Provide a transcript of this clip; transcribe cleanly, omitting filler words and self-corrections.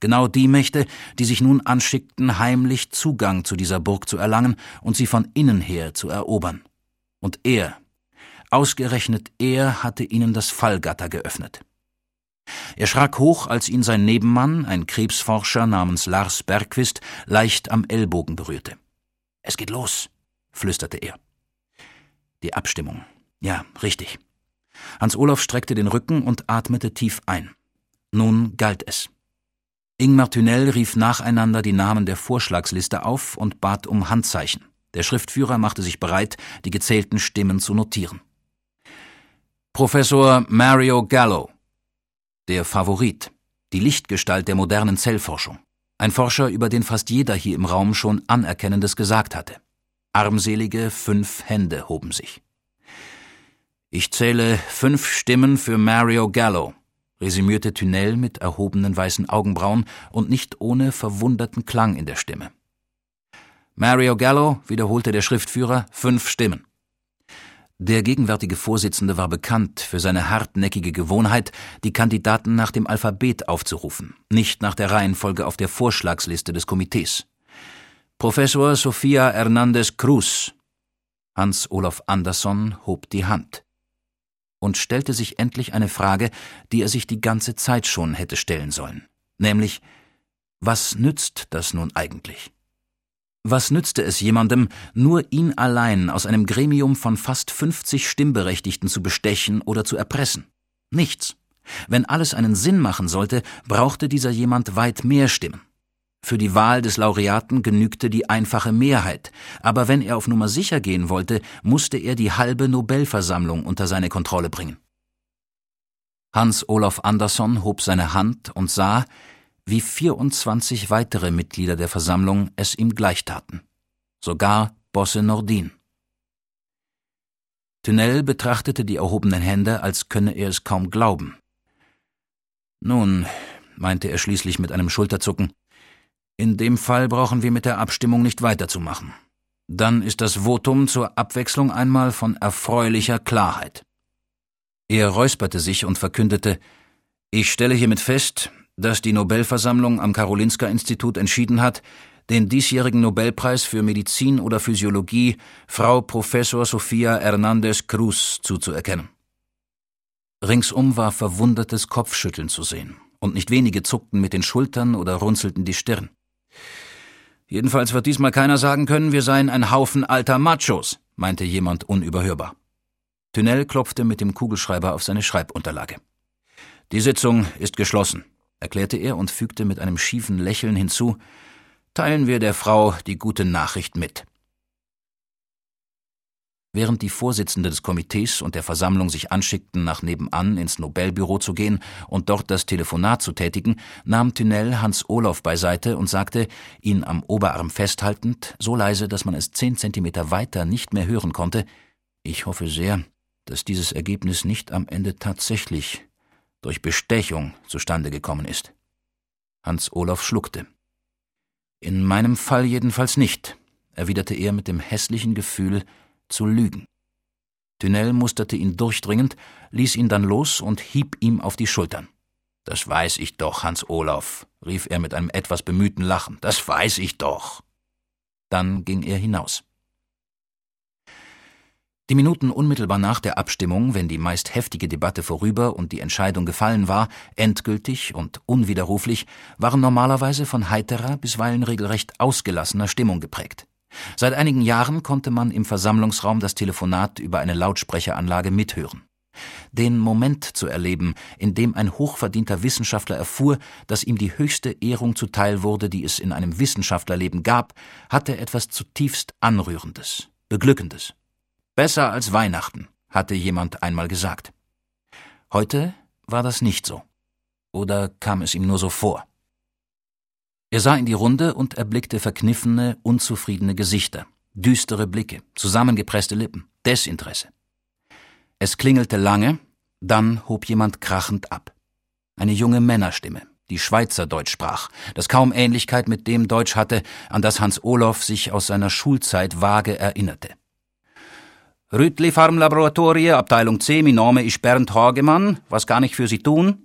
Genau die Mächte, die sich nun anschickten, heimlich Zugang zu dieser Burg zu erlangen und sie von innen her zu erobern. Und er, ausgerechnet er, hatte ihnen das Fallgatter geöffnet. Er schrak hoch, als ihn sein Nebenmann, ein Krebsforscher namens Lars Bergqvist, leicht am Ellbogen berührte. »Es geht los«, flüsterte er. Die Abstimmung. Ja, richtig. Hans-Olaf streckte den Rücken und atmete tief ein. Nun galt es. Ingmar Thünell rief nacheinander die Namen der Vorschlagsliste auf und bat um Handzeichen. Der Schriftführer machte sich bereit, die gezählten Stimmen zu notieren. Professor Mario Gallo, der Favorit, die Lichtgestalt der modernen Zellforschung. Ein Forscher, über den fast jeder hier im Raum schon Anerkennendes gesagt hatte. Armselige 5 Hände hoben sich. »Ich zähle 5 Stimmen für Mario Gallo«, resümierte Thünell mit erhobenen weißen Augenbrauen und nicht ohne verwunderten Klang in der Stimme. »Mario Gallo«, wiederholte der Schriftführer, 5 Stimmen. Der gegenwärtige Vorsitzende war bekannt für seine hartnäckige Gewohnheit, die Kandidaten nach dem Alphabet aufzurufen, nicht nach der Reihenfolge auf der Vorschlagsliste des Komitees. Professor Sofia Hernández Cruz. Hans-Olaf Andersson hob die Hand und stellte sich endlich eine Frage, die er sich die ganze Zeit schon hätte stellen sollen, nämlich, was nützt das nun eigentlich? Was nützte es jemandem, nur ihn allein aus einem Gremium von fast 50 Stimmberechtigten zu bestechen oder zu erpressen? Nichts. Wenn alles einen Sinn machen sollte, brauchte dieser jemand weit mehr Stimmen. Für die Wahl des Laureaten genügte die einfache Mehrheit, aber wenn er auf Nummer sicher gehen wollte, musste er die halbe Nobelversammlung unter seine Kontrolle bringen. Hans-Olaf Andersson hob seine Hand und sah, wie 24 weitere Mitglieder der Versammlung es ihm gleichtaten. Sogar Bosse Nordin. Thünell betrachtete die erhobenen Hände, als könne er es kaum glauben. »Nun«, meinte er schließlich mit einem Schulterzucken, »in dem Fall brauchen wir mit der Abstimmung nicht weiterzumachen. Dann ist das Votum zur Abwechslung einmal von erfreulicher Klarheit.« Er räusperte sich und verkündete, »Ich stelle hiermit fest, dass die Nobelversammlung am Karolinska-Institut entschieden hat, den diesjährigen Nobelpreis für Medizin oder Physiologie Frau Professor Sofia Hernández Cruz zuzuerkennen.« Ringsum war verwundertes Kopfschütteln zu sehen, und nicht wenige zuckten mit den Schultern oder runzelten die Stirn. »Jedenfalls wird diesmal keiner sagen können, wir seien ein Haufen alter Machos«, meinte jemand unüberhörbar. Thünell klopfte mit dem Kugelschreiber auf seine Schreibunterlage. »Die Sitzung ist geschlossen«, erklärte er und fügte mit einem schiefen Lächeln hinzu, »teilen wir der Frau die gute Nachricht mit.« Während die Vorsitzende des Komitees und der Versammlung sich anschickten, nach nebenan ins Nobelbüro zu gehen und dort das Telefonat zu tätigen, nahm Thünell Hans-Olaf beiseite und sagte, ihn am Oberarm festhaltend, so leise, dass man es 10 Zentimeter weiter nicht mehr hören konnte, »Ich hoffe sehr, dass dieses Ergebnis nicht am Ende tatsächlich durch Bestechung zustande gekommen ist.« Hans-Olaf schluckte. »In meinem Fall jedenfalls nicht«, erwiderte er mit dem hässlichen Gefühl, zu lügen. Thünell musterte ihn durchdringend, ließ ihn dann los und hieb ihm auf die Schultern. »Das weiß ich doch, Hans-Olaf«, rief er mit einem etwas bemühten Lachen, »das weiß ich doch.« Dann ging er hinaus. Die Minuten unmittelbar nach der Abstimmung, wenn die meist heftige Debatte vorüber und die Entscheidung gefallen war, endgültig und unwiderruflich, waren normalerweise von heiterer, bisweilen regelrecht ausgelassener Stimmung geprägt. Seit einigen Jahren konnte man im Versammlungsraum das Telefonat über eine Lautsprecheranlage mithören. Den Moment zu erleben, in dem ein hochverdienter Wissenschaftler erfuhr, dass ihm die höchste Ehrung zuteil wurde, die es in einem Wissenschaftlerleben gab, hatte etwas zutiefst Anrührendes, Beglückendes. »Besser als Weihnachten«, hatte jemand einmal gesagt. Heute war das nicht so. Oder kam es ihm nur so vor? Er sah in die Runde und erblickte verkniffene, unzufriedene Gesichter, düstere Blicke, zusammengepresste Lippen, Desinteresse. Es klingelte lange, dann hob jemand krachend ab. Eine junge Männerstimme, die Schweizerdeutsch sprach, das kaum Ähnlichkeit mit dem Deutsch hatte, an das Hans-Olaf sich aus seiner Schulzeit vage erinnerte. »Rütli Farmlaboratorie, Abteilung C, mein Name ist Bernd Hagemann. Was kann ich für Sie tun?«